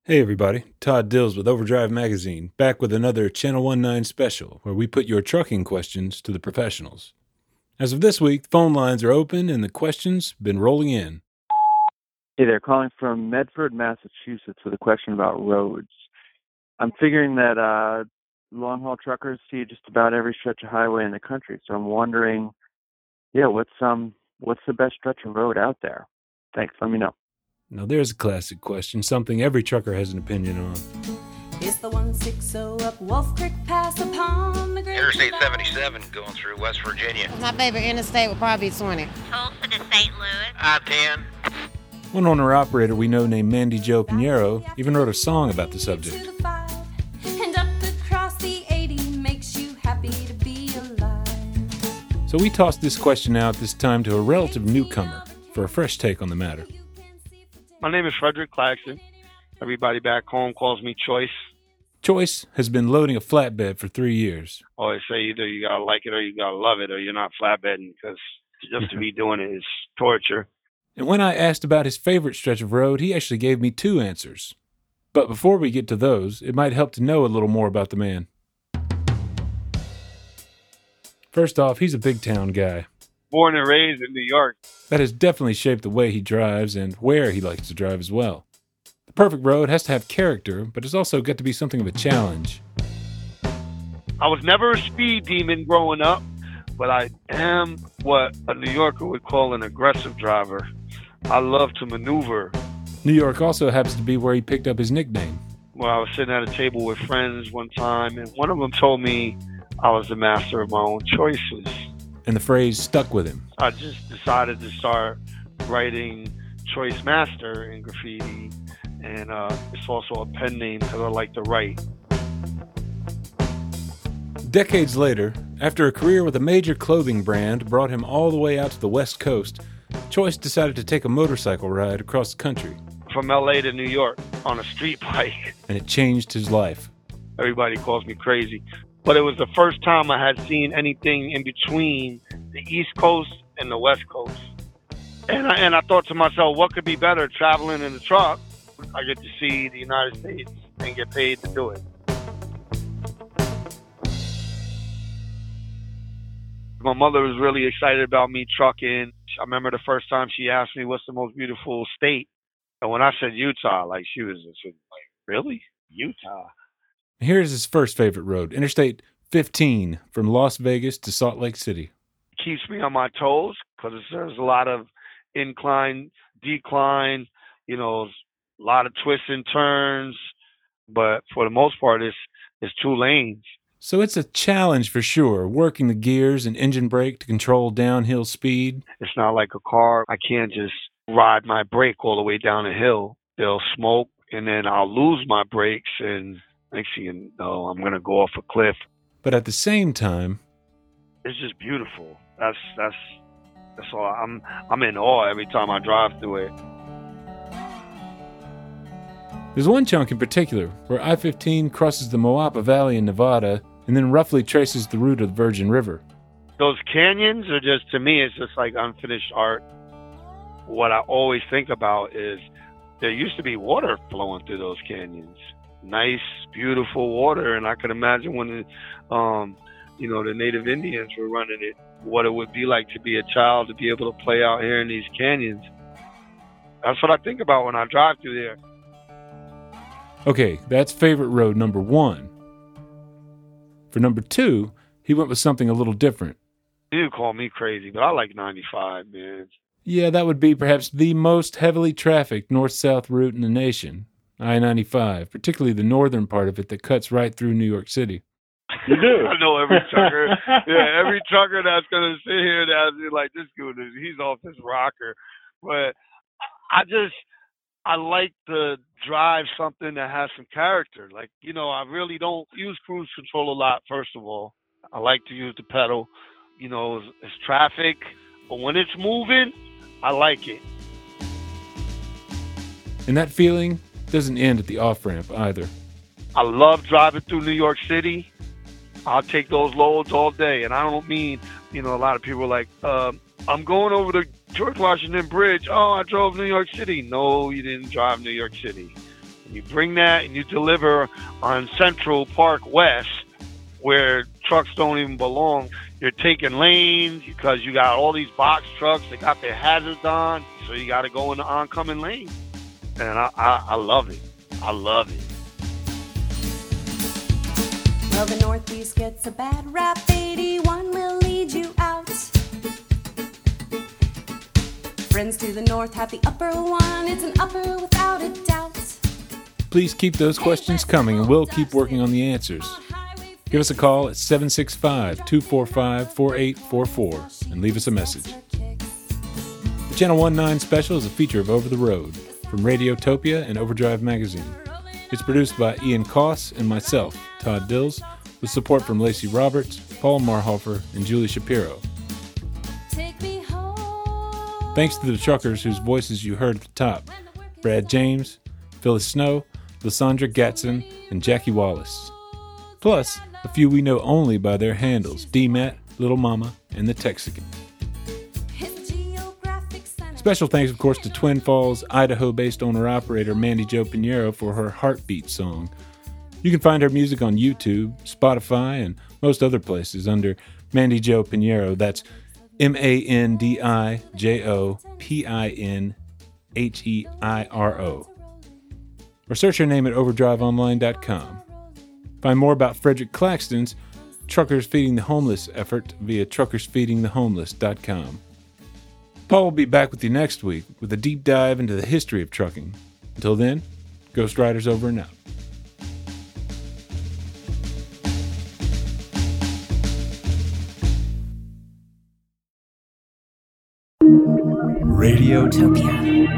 Hey everybody, Todd Dills with Overdrive Magazine, back with another Channel 19 special where we put your trucking questions to the professionals. As of this week, phone lines are open and the questions been rolling in. Hey there, calling from Medford, Massachusetts with a question about roads. I'm figuring that long-haul truckers see just about every stretch of highway in the country, so I'm wondering, what's the best stretch of road out there? Thanks, let me know. Now there's a classic question, something every trucker has an opinion on. It's the 160 up Wolf Creek Pass upon the great Interstate 77 going through West Virginia. My favorite interstate would probably be 20. Tulsa to St. Louis. I-10. One owner-operator we know named Mandy Jo Pinheiro even wrote a song about the subject. And up across the 80 makes you happy to be alive. So we tossed this question out this time to a relative newcomer for a fresh take on the matter. My name is Frederick Claxton. Everybody back home calls me Choice. Choice has been loading a flatbed for 3 years. Always say either you gotta like it or you gotta love it or you're not flatbedding, because just to be doing it is torture. And when I asked about his favorite stretch of road, he actually gave me two answers. But before we get to those, it might help to know a little more about the man. First off, he's a big town guy. Born and raised in New York. That has definitely shaped the way he drives and where he likes to drive as well. The perfect road has to have character, but it's also got to be something of a challenge. I was never a speed demon growing up, but I am what a New Yorker would call an aggressive driver. I love to maneuver. New York also happens to be where he picked up his nickname. Well, I was sitting at a table with friends one time, and one of them told me I was the master of my own choices. And the phrase stuck with him. I just decided to start writing Choice Master in graffiti, and it's also a pen name because I like to write. Decades later, after a career with a major clothing brand brought him all the way out to the West Coast, Choice decided to take a motorcycle ride across the country. From LA to New York on a street bike. And it changed his life. Everybody calls me crazy. But it was the first time I had seen anything in between the East Coast and the West Coast. And I thought to myself, what could be better, traveling in a truck? I get to see the United States and get paid to do it. My mother was really excited about me trucking. I remember the first time she asked me, what's the most beautiful state? And when I said Utah, she was just like, really? Utah? Here's his first favorite road, Interstate 15, from Las Vegas to Salt Lake City. It keeps me on my toes because there's a lot of incline, decline, a lot of twists and turns. But for the most part, it's 2 lanes. So it's a challenge for sure, working the gears and engine brake to control downhill speed. It's not like a car. I can't just ride my brake all the way down a hill. They'll smoke, and then I'll lose my brakes, and next thing you know, I'm going to go off a cliff. But at the same time, it's just beautiful. That's all. I'm in awe every time I drive through it. There's one chunk in particular where I-15 crosses the Moapa Valley in Nevada and then roughly traces the route of the Virgin River. Those canyons are just, to me, it's just like unfinished art. What I always think about is there used to be water flowing through those canyons. Nice, beautiful water, and I could imagine when the Native Indians were running it, what it would be like to be a child to be able to play out here in these canyons. That's what I think about when I drive through there. Okay, that's favorite road number 1. For number 2, he went with something a little different. You call me crazy, but I like 95, man. Yeah, that would be perhaps the most heavily trafficked north-south route in the nation. I-95, particularly the northern part of it that cuts right through New York City. You do? I know every trucker. Yeah, every trucker that's going to sit here that's like, this dude, he's off his rocker. But I like to drive something that has some character. I really don't use cruise control a lot, first of all. I like to use the pedal. It's traffic. But when it's moving, I like it. And that feeling doesn't end at the off-ramp either. I love driving through New York City. I'll take those loads all day. And I don't mean, a lot of people are like, I'm going over the George Washington Bridge. Oh, I drove New York City. No, you didn't drive New York City. You bring that and you deliver on Central Park West, where trucks don't even belong. You're taking lanes because you got all these box trucks. They got their hazards on, so you got to go in the oncoming lane. And I love it. I love it. Well, the Northeast gets a bad rap. 81 will lead you out. Friends to the north have the upper one. It's an upper without a doubt. Please keep those questions coming, and we'll keep working on the answers. Give us a call at 765-245-4844 and leave us a message. The Channel 19 special is a feature of Over the Road from Radiotopia and Overdrive Magazine. It's produced by Ian Koss and myself, Todd Dills, with support from Lacey Roberts, Paul Marhofer, and Julie Shapiro. Thanks to the truckers whose voices you heard at the top: Brad James, Phyllis Snow, Lysandra Gatson, and Jackie Wallace. Plus, a few we know only by their handles: D-Matt, Little Mama, and the Texican. Special thanks, of course, to Twin Falls, Idaho-based owner-operator Mandy Jo Pinheiro for her Heartbeat song. You can find her music on YouTube, Spotify, and most other places under Mandy Jo Pinheiro. That's MandiJoPinheiro. Or search her name at overdriveonline.com. Find more about Frederick Claxton's Truckers Feeding the Homeless effort via truckersfeedingthehomeless.com. Paul will be back with you next week with a deep dive into the history of trucking. Until then, Ghost Riders over and out. Radiotopia.